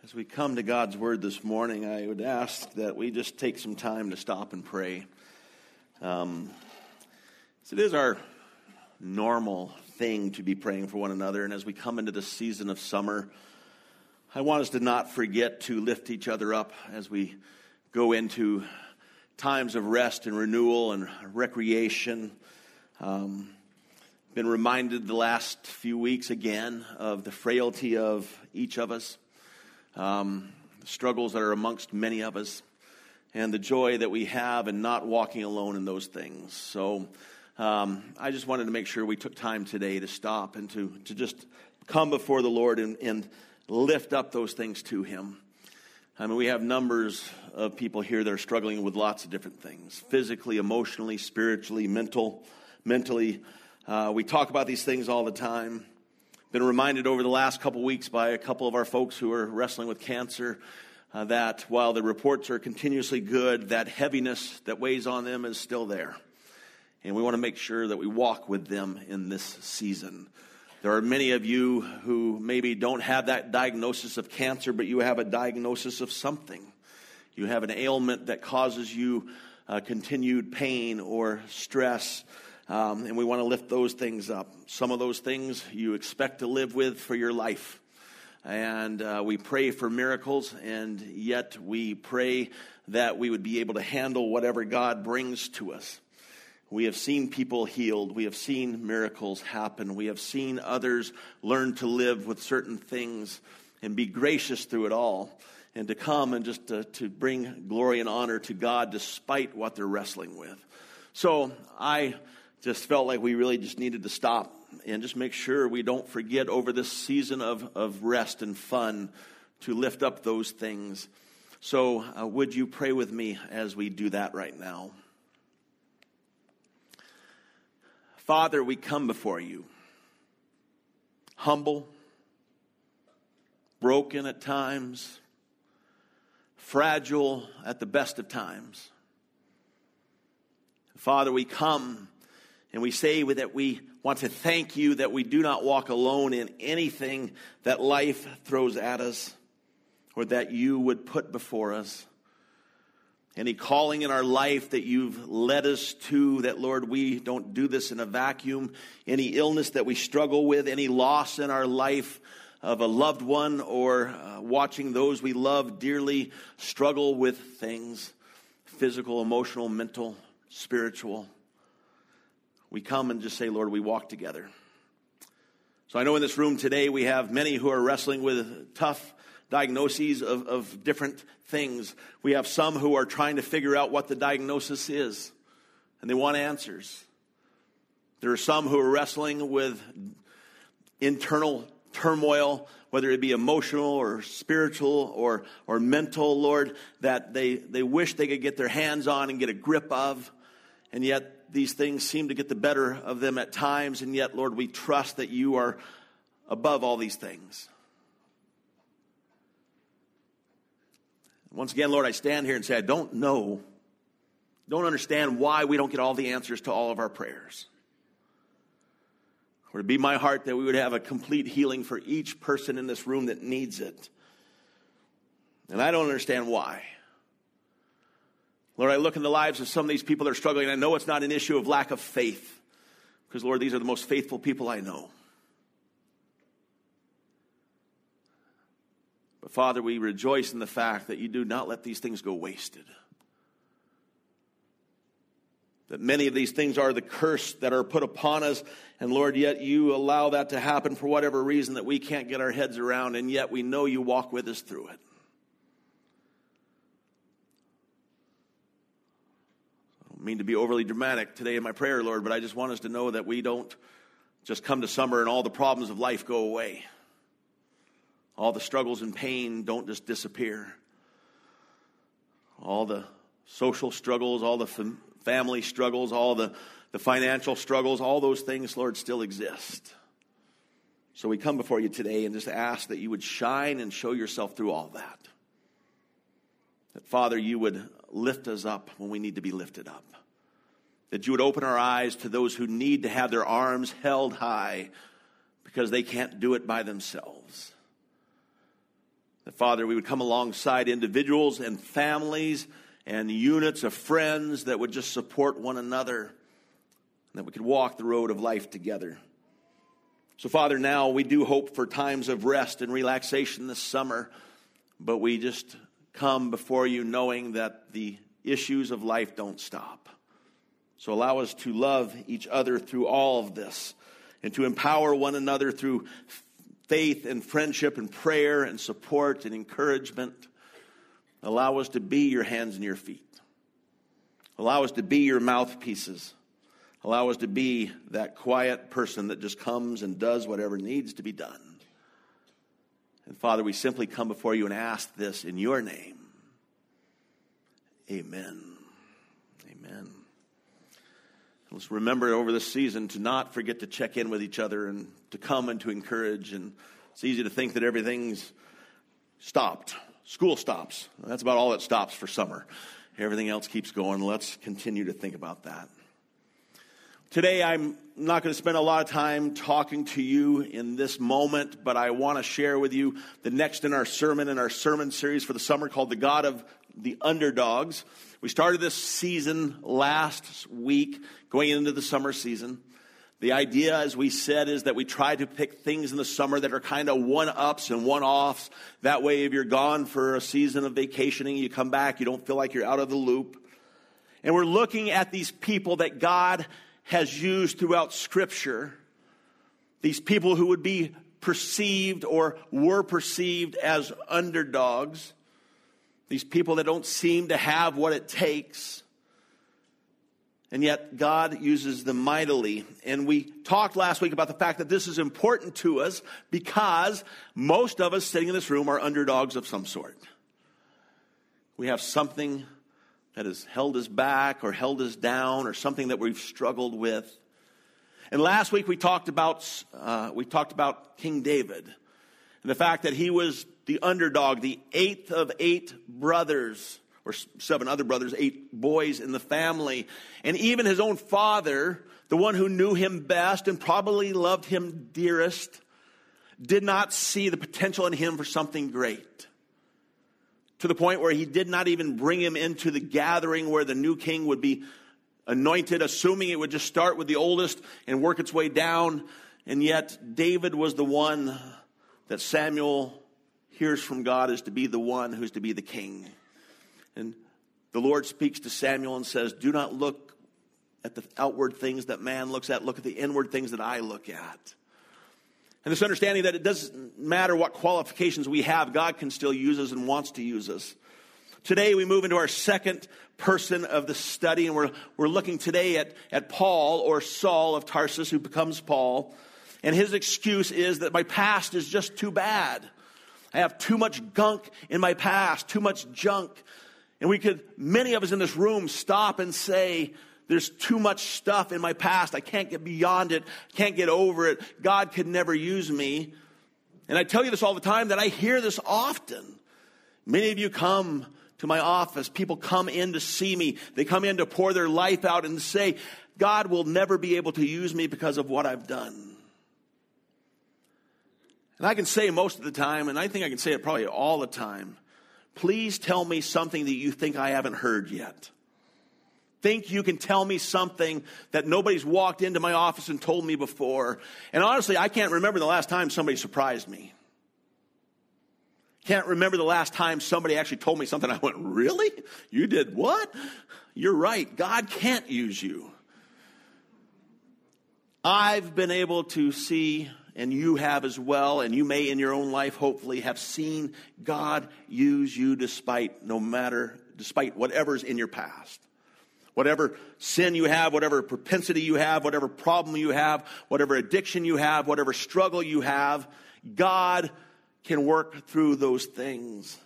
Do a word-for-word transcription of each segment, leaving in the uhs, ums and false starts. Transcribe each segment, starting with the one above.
As we come to God's Word this morning, I would ask that we just take some time to stop and pray. Um, so it is our normal thing to be praying for one another, and as we come into the season of summer, I want us to not forget to lift each other up as we go into times of rest and renewal and recreation. Um, been reminded the last few weeks again of the frailty of each of us. Um, the struggles that are amongst many of us, and the joy that we have in not walking alone in those things. So um, I just wanted to make sure we took time today to stop and to, to just come before the Lord and, and lift up those things to Him. I mean, we have numbers of people here that are struggling with lots of different things, physically, emotionally, spiritually, mental, mentally. Uh, we talk about these things all the time. Been reminded over the last couple weeks by a couple of our folks who are wrestling with cancer uh, that while the reports are continuously good, that heaviness that weighs on them is still there. And we want to make sure that we walk with them in this season. There are many of you who maybe don't have that diagnosis of cancer, but you have a diagnosis of something. You have an ailment that causes you uh, continued pain or stress. Um, and we want to lift those things up. Some of those things you expect to live with for your life. And uh, we pray for miracles, and yet we pray that we would be able to handle whatever God brings to us. We have seen people healed. We have seen miracles happen. We have seen others learn to live with certain things and be gracious through it all. And to come and just to, to bring glory and honor to God despite what they're wrestling with. So I just felt like we really just needed to stop and just make sure we don't forget over this season of, of rest and fun to lift up those things. So uh, would you pray with me as we do that right now? Father, we come before you, humble, broken at times, fragile at the best of times. Father, we come and we say that we want to thank you that we do not walk alone in anything that life throws at us or that you would put before us. Any calling in our life that you've led us to, that, Lord, we don't do this in a vacuum. Any illness that we struggle with, any loss in our life of a loved one or uh, watching those we love dearly struggle with things, physical, emotional, mental, spiritual. We come and just say, Lord, we walk together. So I know in this room today we have many who are wrestling with tough diagnoses of, of different things. We have some who are trying to figure out what the diagnosis is, and they want answers. There are some who are wrestling with internal turmoil, whether it be emotional or spiritual or, or mental, Lord, that they, they wish they could get their hands on and get a grip of, and yet these things seem to get the better of them at times, and yet, Lord, we trust that you are above all these things. Once again, Lord, I stand here and say I don't know, don't understand why we don't get all the answers to all of our prayers. Or to be my heart that we would have a complete healing for each person in this room that needs it. And I don't understand why. Lord, I look in the lives of some of these people that are struggling, and I know it's not an issue of lack of faith, because, Lord, these are the most faithful people I know. But, Father, we rejoice in the fact that you do not let these things go wasted. That many of these things are the curse that are put upon us, and, Lord, yet you allow that to happen for whatever reason that we can't get our heads around, and yet we know you walk with us through it. Mean to be overly dramatic today in my prayer, Lord, but I just want us to know that we don't just come to summer and all the problems of life go away. All the struggles and pain don't just disappear. All the social struggles, all the fam- family struggles, all the, the financial struggles, all those things, Lord, still exist. So we come before you today and just ask that you would shine and show yourself through all that. That, Father, you would lift us up when we need to be lifted up. That you would open our eyes to those who need to have their arms held high because they can't do it by themselves. That, Father, we would come alongside individuals and families and units of friends that would just support one another, and that we could walk the road of life together. So, Father, now we do hope for times of rest and relaxation this summer, but we just come before you knowing that the issues of life don't stop. So allow us to love each other through all of this, and to empower one another through faith and friendship and prayer and support and encouragement. Allow us to be your hands and your feet. Allow us to be your mouthpieces. Allow us to be that quiet person that just comes and does whatever needs to be done. And Father, we simply come before you and ask this in your name. Amen. Amen. Let's remember over this season to not forget to check in with each other and to come and to encourage. And it's easy to think that everything's stopped. School stops. That's about all that stops for summer. Everything else keeps going. Let's continue to think about that. Today, I'm not going to spend a lot of time talking to you in this moment, but I want to share with you the next in our sermon, in our sermon series for the summer called The God of the Underdogs. We started this season last week, going into the summer season. The idea, as we said, is that we try to pick things in the summer that are kind of one-ups and one-offs. That way, if you're gone for a season of vacationing, you come back, you don't feel like you're out of the loop. And we're looking at these people that God has used throughout Scripture, these people who would be perceived or were perceived as underdogs, these people that don't seem to have what it takes, and yet God uses them mightily. And we talked last week about the fact that this is important to us because most of us sitting in this room are underdogs of some sort. We have something that has held us back or held us down or something that we've struggled with. And last week we talked about uh, we talked about King David and the fact that he was the underdog, the eighth of eight brothers, or seven other brothers, eight boys in the family. And even his own father, the one who knew him best and probably loved him dearest, did not see the potential in him for something great. To the point where he did not even bring him into the gathering where the new king would be anointed, assuming it would just start with the oldest and work its way down. And yet David was the one that Samuel hears from God is to be the one who's to be the king. And the Lord speaks to Samuel and says, do not look at the outward things that man looks at. Look at the inward things that I look at. And this understanding that it doesn't matter what qualifications we have, God can still use us and wants to use us. Today we move into our second person of the study, and we're, we're looking today at, at Paul, or Saul of Tarsus, who becomes Paul. And his excuse is that my past is just too bad. I have too much gunk in my past, too much junk. And we could, many of us in this room, stop and say, there's too much stuff in my past. I can't get beyond it. Can't get over it. God could never use me. And I tell you this all the time, that I hear this often. Many of you come to my office. People come in to see me. They come in to pour their life out and say, God will never be able to use me because of what I've done. And I can say most of the time, and I think I can say it probably all the time, please tell me something that you think I haven't heard yet. Think you can tell me something that nobody's walked into my office and told me before. And honestly, I can't remember the last time somebody surprised me. Can't remember the last time somebody actually told me something. I went, really? You did what? You're right. God can't use you. I've been able to see, and you have as well, and you may in your own life hopefully have seen God use you despite no matter, despite whatever's in your past. Whatever sin you have, whatever propensity you have, whatever problem you have, whatever addiction you have, whatever struggle you have, God can work through those things.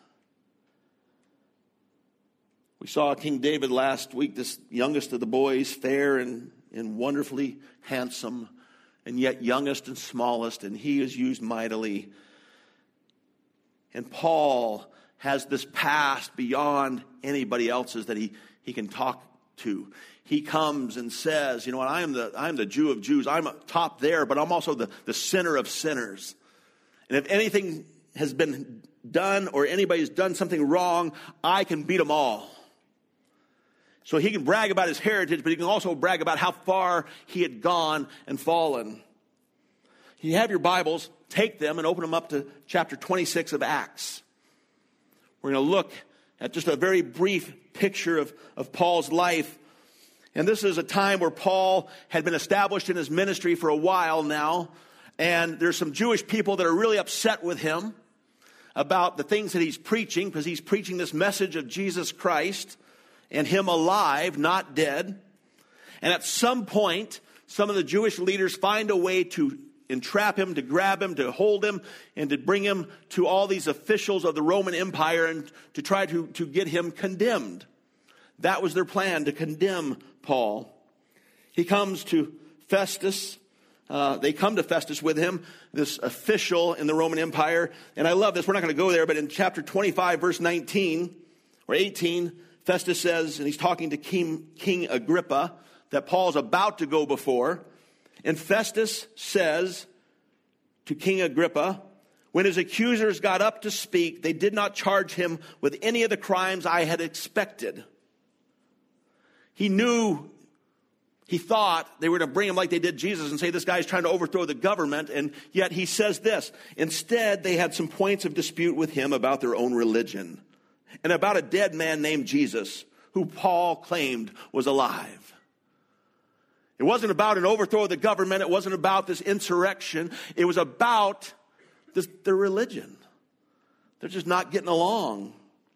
We saw King David last week, this youngest of the boys, fair and, and wonderfully handsome, and yet youngest and smallest, and he is used mightily. And Paul has this past beyond anybody else's that he, he can talk to. He comes and says, you know what, I am the I am the Jew of Jews. I'm top there, but I'm also the, the sinner of sinners. And if anything has been done or anybody's done something wrong, I can beat them all. So he can brag about his heritage, but he can also brag about how far he had gone and fallen. You have your Bibles, take them and open them up to chapter twenty-six of Acts. We're going to look at just a very brief picture of, of Paul's life. And this is a time where Paul had been established in his ministry for a while now. And there's some Jewish people that are really upset with him about the things that he's preaching, because he's preaching this message of Jesus Christ and him alive, not dead. And at some point, some of the Jewish leaders find a way to entrap him, to grab him, to hold him, and to bring him to all these officials of the Roman Empire and to try to, to get him condemned. That was their plan, to condemn Paul. He comes to Festus. Uh, they come to Festus with him, this official in the Roman Empire. And I love this. We're not going to go there, but in chapter twenty-five, verse nineteen or eighteen, Festus says, and he's talking to King, King Agrippa, that Paul's about to go before. And Festus says to King Agrippa, when his accusers got up to speak, they did not charge him with any of the crimes I had expected. He knew, he thought they were going to bring him like they did Jesus and say this guy's trying to overthrow the government. And yet he says this. Instead, they had some points of dispute with him about their own religion and about a dead man named Jesus, who Paul claimed was alive. It wasn't about an overthrow of the government. It wasn't about this insurrection. It was about this, their religion. They're just not getting along.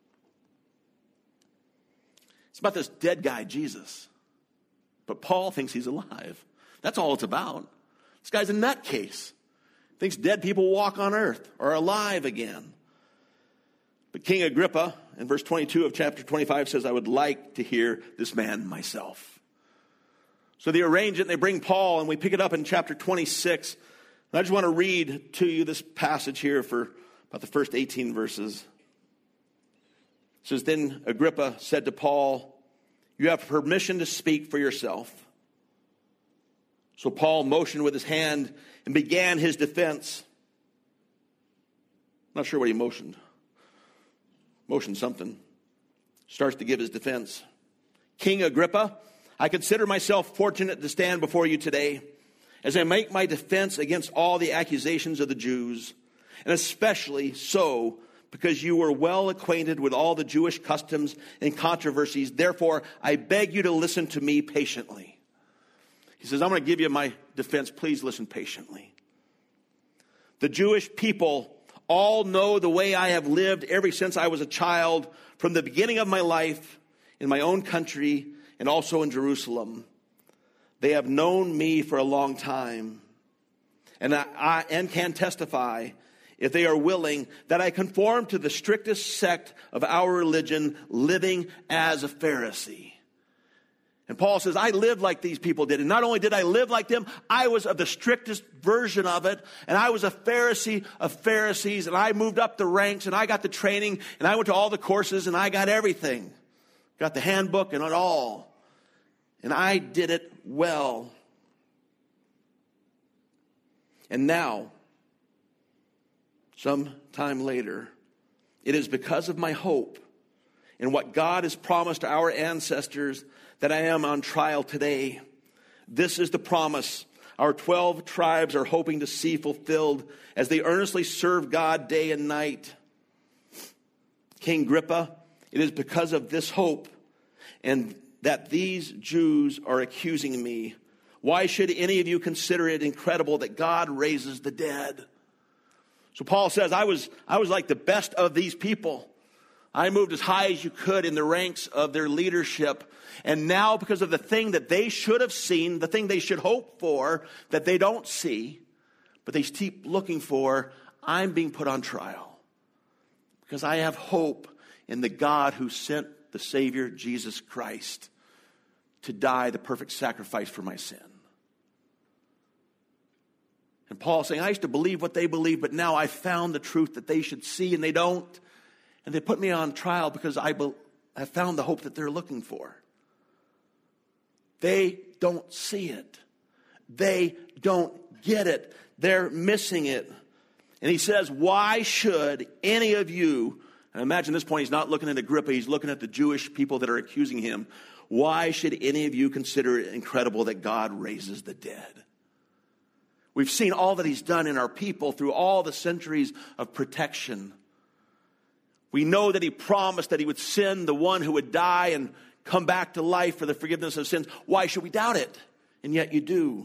It's about this dead guy, Jesus. But Paul thinks he's alive. That's all it's about. This guy's a nutcase. Thinks dead people walk on earth, are alive again. But King Agrippa, in verse twenty-two of chapter twenty-five, says, I would like to hear this man myself. So they arrange it and they bring Paul, and we pick it up in chapter twenty-six. And I just want to read to you this passage here for about the first eighteen verses. It says, then Agrippa said to Paul, you have permission to speak for yourself. So Paul motioned with his hand and began his defense. I'm not sure what he motioned. Motioned something. Starts to give his defense. King Agrippa, I consider myself fortunate to stand before you today as I make my defense against all the accusations of the Jews, and especially so because you were well acquainted with all the Jewish customs and controversies. Therefore, I beg you to listen to me patiently. He says, I'm going to give you my defense. Please listen patiently. The Jewish people all know the way I have lived ever since I was a child, from the beginning of my life in my own country and also in Jerusalem. They have known me for a long time, and I, I and can testify, if they are willing, that I conform to the strictest sect of our religion, living as a Pharisee. And Paul says, I lived like these people did. And not only did I live like them, I was of the strictest version of it. And I was a Pharisee of Pharisees. And I moved up the ranks, and I got the training, and I went to all the courses, and I got everything. Got the handbook and it all. And I did it well. And now, some time later, it is because of my hope in what God has promised our ancestors that I am on trial today. This is the promise our twelve tribes are hoping to see fulfilled as they earnestly serve God day and night. King Agrippa, it is because of this hope and that these Jews are accusing me. Why should any of you consider it incredible that God raises the dead? So Paul says, I was, I was like the best of these people. I moved as high as you could in the ranks of their leadership. And now, because of the thing that they should have seen, the thing they should hope for, that they don't see, but they keep looking for, I'm being put on trial. Because I have hope in the God who sent the Savior, Jesus Christ, to die the perfect sacrifice for my sin. And Paul's saying, I used to believe what they believe, but now I found the truth that they should see, and they don't. And they put me on trial because I be- have found the hope that they're looking for. They don't see it. They don't get it. They're missing it. And he says, why should any of you, and imagine at this point he's not looking at Agrippa, he's looking at the Jewish people that are accusing him. Why should any of you consider it incredible that God raises the dead? We've seen all that he's done in our people through all the centuries of protection. We know that he promised that he would send the one who would die and come back to life for the forgiveness of sins. Why should we doubt it? And yet you do.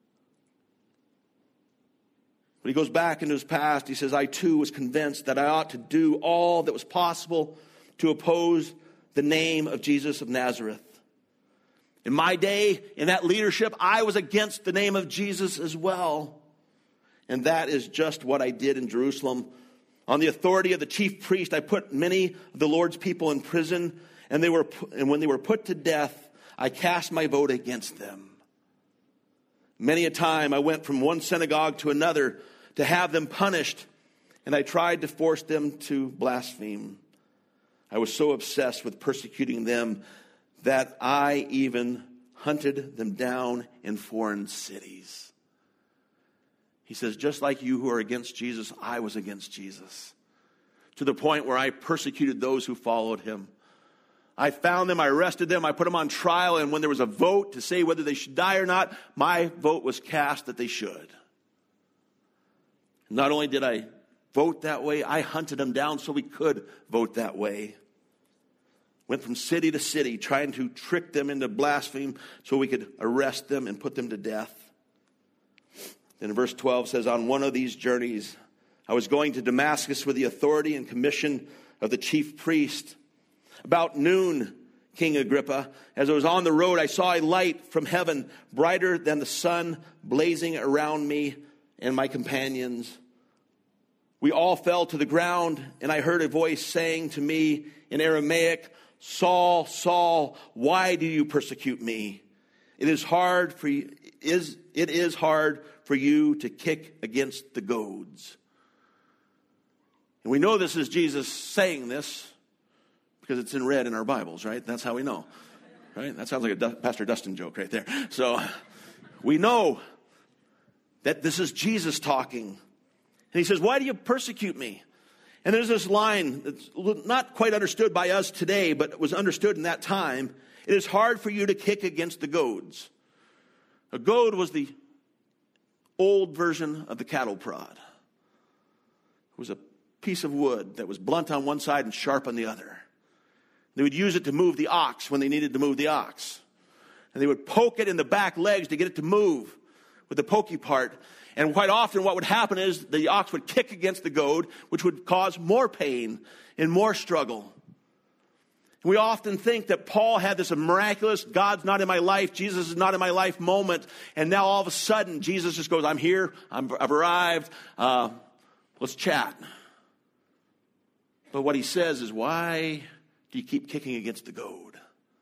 When he goes back into his past, he says, I too was convinced that I ought to do all that was possible to oppose the name of Jesus of Nazareth. In my day, in that leadership, I was against the name of Jesus as well. And that is just what I did in Jerusalem. On the authority of the chief priest, I put many of the Lord's people in prison, and they were, and when they were put to death, I cast my vote against them. Many a time I went from one synagogue to another to have them punished, and I tried to force them to blaspheme. I was so obsessed with persecuting them that I even hunted them down in foreign cities. He says, just like you who are against Jesus, I was against Jesus. To the point where I persecuted those who followed him. I found them, I arrested them, I put them on trial, and when there was a vote to say whether they should die or not, my vote was cast that they should. Not only did I vote that way, I hunted them down so we could vote that way. Went from city to city trying to trick them into blaspheme so we could arrest them and put them to death. Then verse twelve says, on one of these journeys, I was going to Damascus with the authority and commission of the chief priest. About noon, King Agrippa, as I was on the road, I saw a light from heaven, brighter than the sun, blazing around me and my companions. We all fell to the ground, and I heard a voice saying to me in Aramaic, Saul, Saul, why do you persecute me? It is hard for you, is it is hard for you to kick against the goads. And we know this is Jesus saying this because it's in red in our Bibles, right? That's how we know, right? That sounds like a Du- Pastor Dustin joke right there. So we know that this is Jesus talking. And he says, why do you persecute me? And there's this line that's not quite understood by us today, but it was understood in that time. It is hard for you to kick against the goads. A goad was the old version of the cattle prod. It was a piece of wood that was blunt on one side and sharp on the other. They would use it to move the ox when they needed to move the ox. And they would poke it in the back legs to get it to move with the pokey part. And quite often what would happen is the ox would kick against the goad, which would cause more pain and more struggle. And we often think that Paul had this miraculous, God's not in my life, Jesus is not in my life moment. And now all of a sudden, Jesus just goes, I'm here, I'm, I've arrived, uh, let's chat. But what he says is, why do you keep kicking against the goad?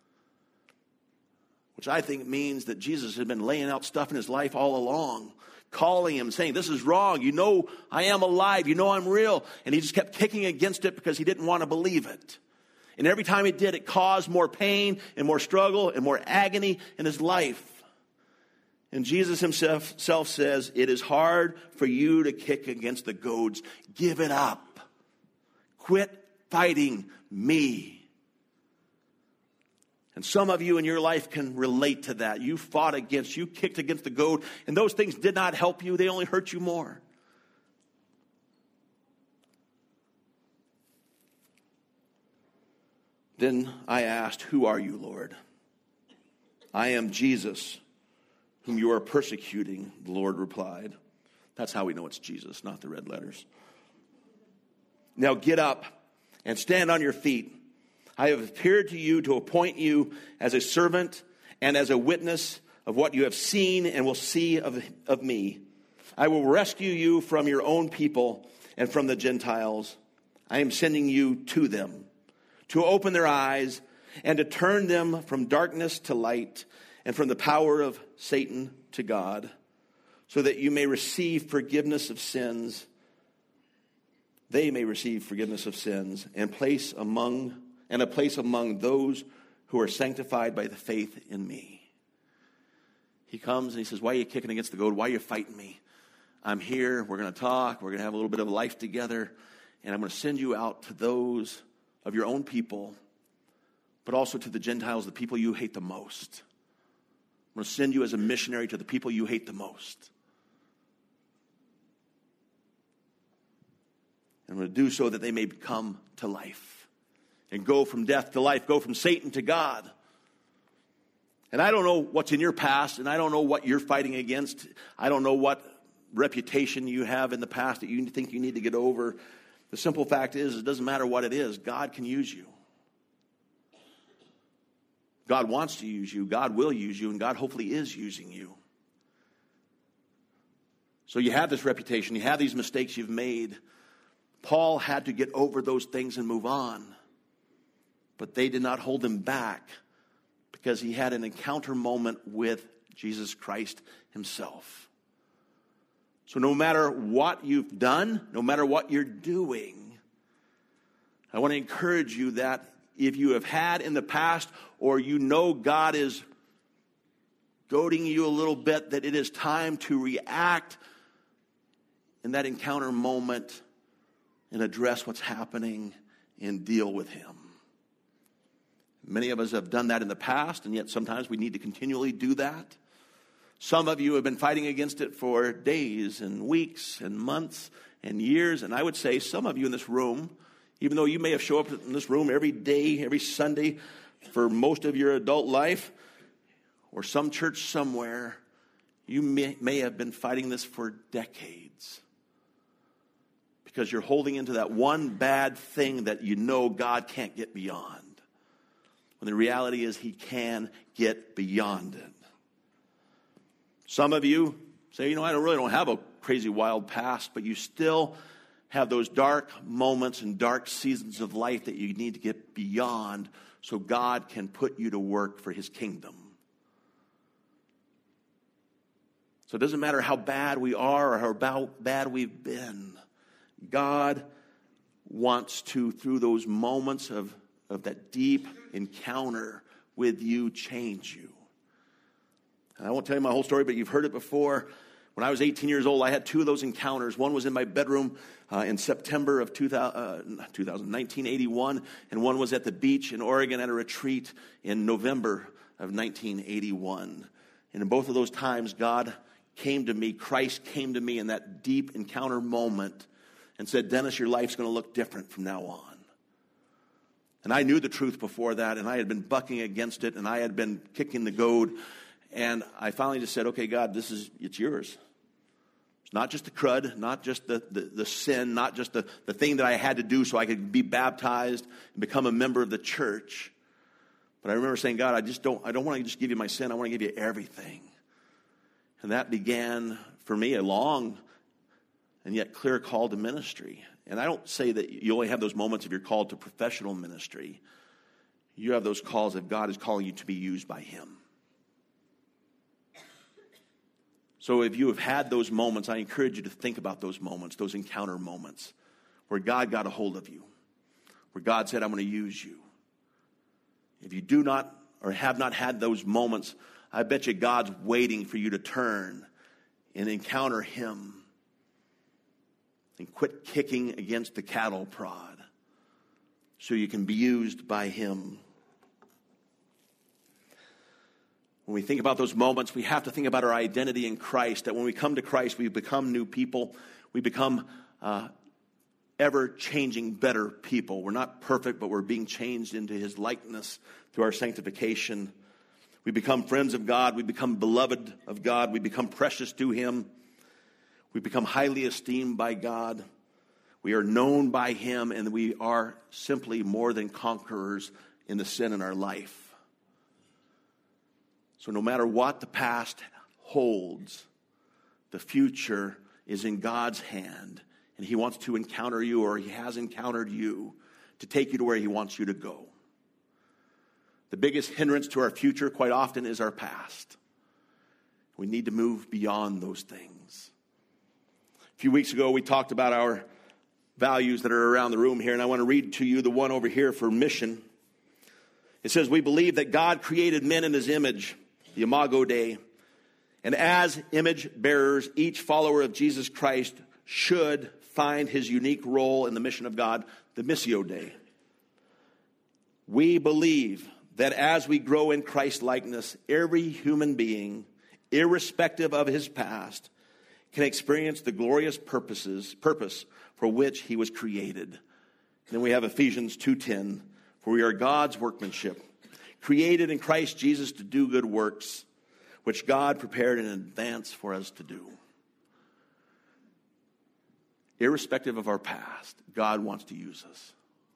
Which I think means that Jesus had been laying out stuff in his life all along, calling him, saying, this is wrong. You know I am alive. You know I'm real. And he just kept kicking against it because he didn't want to believe it. And every time he did, it caused more pain and more struggle and more agony in his life. And Jesus himself, himself says, it is hard for you to kick against the goads. Give it up. Quit fighting me. And some of you in your life can relate to that. You fought against, you kicked against the goad, and those things did not help you. They only hurt you more. Then I asked, who are you, Lord? I am Jesus, whom you are persecuting, the Lord replied. That's how we know it's Jesus, not the red letters. Now get up and stand on your feet. I have appeared to you to appoint you as a servant and as a witness of what you have seen and will see of, of me. I will rescue you from your own people and from the Gentiles. I am sending you to them to open their eyes and to turn them from darkness to light and from the power of Satan to God, so that you may receive forgiveness of sins. They may receive forgiveness of sins and place among and a place among those who are sanctified by the faith in me. He comes and he says, why are you kicking against the goad? Why are you fighting me? I'm here. We're going to talk. We're going to have a little bit of life together. And I'm going to send you out to those of your own people, but also to the Gentiles, the people you hate the most. I'm going to send you as a missionary to the people you hate the most. I'm going to do so that they may come to life and go from death to life, go from Satan to God. And I don't know what's in your past, and I don't know what you're fighting against. I don't know what reputation you have in the past that you think you need to get over. The simple fact is, it doesn't matter what it is. God can use you. God wants to use you. God will use you, and God hopefully is using you. So you have this reputation. You have these mistakes you've made. Paul had to get over those things and move on. But they did not hold him back because he had an encounter moment with Jesus Christ himself. So no matter what you've done, no matter what you're doing, I want to encourage you that if you have had in the past, or you know God is goading you a little bit, that it is time to react in that encounter moment and address what's happening and deal with him. Many of us have done that in the past, and yet sometimes we need to continually do that. Some of you have been fighting against it for days and weeks and months and years. And I would say some of you in this room, even though you may have shown up in this room every day, every Sunday for most of your adult life, or some church somewhere, you may, may have been fighting this for decades. Because you're holding into that one bad thing that you know God can't get beyond. When the reality is he can get beyond it. Some of you say, you know, I don't really don't have a crazy wild past, but you still have those dark moments and dark seasons of life that you need to get beyond so God can put you to work for his kingdom. So it doesn't matter how bad we are or how bad we've been. God wants to, through those moments of, of that deep encounter with you, change you. And I won't tell you my whole story, but you've heard it before. When I was eighteen years old, I had two of those encounters. One was in my bedroom uh, in September of two thousand, uh, two thousand, nineteen eighty-one, and one was at the beach in Oregon at a retreat in November of nineteen eighty-one. And in both of those times, God came to me, Christ came to me in that deep encounter moment and said, Dennis, your life's going to look different from now on. And I knew the truth before that, and I had been bucking against it, and I had been kicking the goad. And I finally just said, okay, God, this is, it's yours. It's not just the crud, not just the, the, the sin, not just the, the thing that I had to do so I could be baptized and become a member of the church. But I remember saying, God, I just don't, I don't want to just give you my sin. I want to give you everything. And that began for me a long and yet clear call to ministry. And I don't say that you only have those moments if you're called to professional ministry. You have those calls that God is calling you to be used by him. So if you have had those moments, I encourage you to think about those moments, those encounter moments, where God got a hold of you, where God said, I'm going to use you. If you do not or have not had those moments, I bet you God's waiting for you to turn and encounter him and quit kicking against the cattle prod so you can be used by him. When we think about those moments, we have to think about our identity in Christ, that when we come to Christ, we become new people. We become uh, ever-changing, better people. We're not perfect, but we're being changed into his likeness through our sanctification. We become friends of God. We become beloved of God. We become precious to him. We become highly esteemed by God. We are known by him, and we are simply more than conquerors in the sin in our life. So no matter what the past holds, the future is in God's hand. And he wants to encounter you, or he has encountered you, to take you to where he wants you to go. The biggest hindrance to our future quite often is our past. We need to move beyond those things. A few weeks ago, we talked about our values that are around the room here, and I want to read to you the one over here for mission. It says, we believe that God created men in his image, the Imago Dei, And as image bearers, each follower of Jesus Christ should find his unique role in the mission of God, the Missio Dei. We believe that as we grow in Christ likeness, every human being, irrespective of his past, can experience the glorious purposes, purpose for which he was created. And then we have Ephesians two ten, for we are God's workmanship, created in Christ Jesus to do good works, which God prepared in advance for us to do. Irrespective of our past, God wants to use us.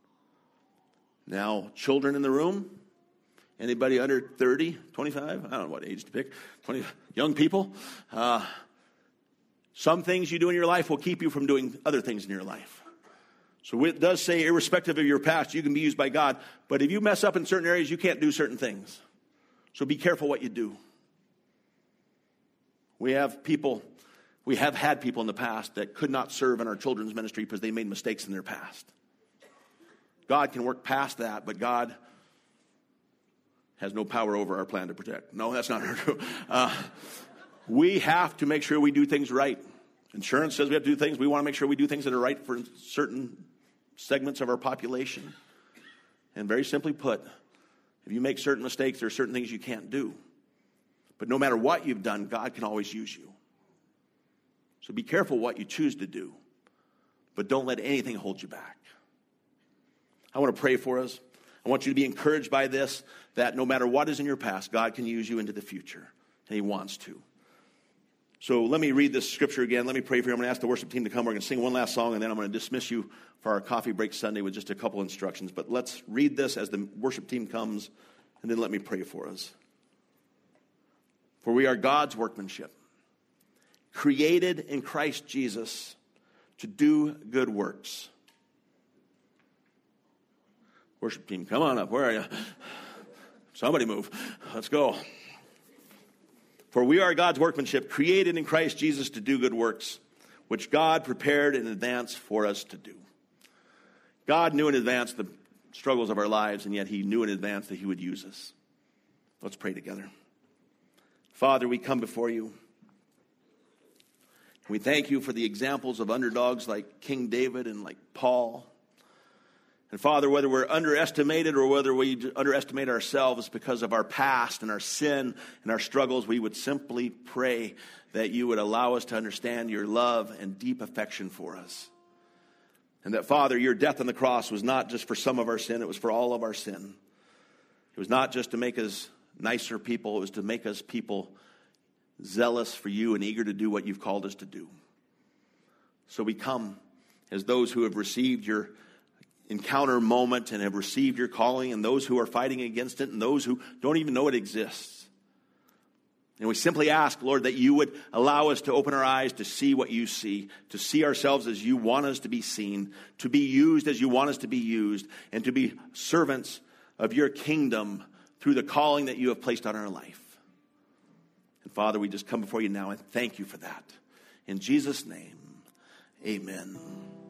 Now, children in the room, anybody under thirty, twenty-five? I don't know what age to pick. twenty, young people. Uh, some things you do in your life will keep you from doing other things in your life. So it does say, irrespective of your past, you can be used by God. But if you mess up in certain areas, you can't do certain things. So be careful what you do. We have people, we have had people in the past that could not serve in our children's ministry because they made mistakes in their past. God can work past that, but God has no power over our plan to protect. No, that's not true. Uh, we have to make sure we do things right. Insurance says we have to do things. We want to make sure we do things that are right for certain segments of our population. And very simply put, if you make certain mistakes, there are certain things you can't do. But no matter what you've done, God can always use you. So be careful what you choose to do, but don't let anything hold you back. I want to pray for us. I want you to be encouraged by this, that no matter what is in your past, God can use you into the future, and he wants to. So let me read this scripture again. Let me pray for you. I'm going to ask the worship team to come. We're going to sing one last song, and then I'm going to dismiss you for our coffee break Sunday with just a couple instructions. But let's read this as the worship team comes, and then let me pray for us. For we are God's workmanship, created in Christ Jesus to do good works. Worship team, come on up. Where are you? Somebody move. Let's go. For we are God's workmanship, created in Christ Jesus to do good works, which God prepared in advance for us to do. God knew in advance the struggles of our lives, and yet he knew in advance that he would use us. Let's pray together. Father, we come before you. We thank you for the examples of underdogs like King David and like Paul. And Father, whether we're underestimated or whether we underestimate ourselves because of our past and our sin and our struggles, we would simply pray that you would allow us to understand your love and deep affection for us. And that, Father, your death on the cross was not just for some of our sin, it was for all of our sin. It was not just to make us nicer people, it was to make us people zealous for you and eager to do what you've called us to do. So we come as those who have received your encounter moment and have received your calling, and those who are fighting against it, and those who don't even know it exists. And we simply ask, Lord, that you would allow us to open our eyes to see what you see, to see ourselves as you want us to be seen, to be used as you want us to be used, and to be servants of your kingdom through the calling that you have placed on our life. And Father, we just come before you now and thank you for that. In Jesus' name, amen.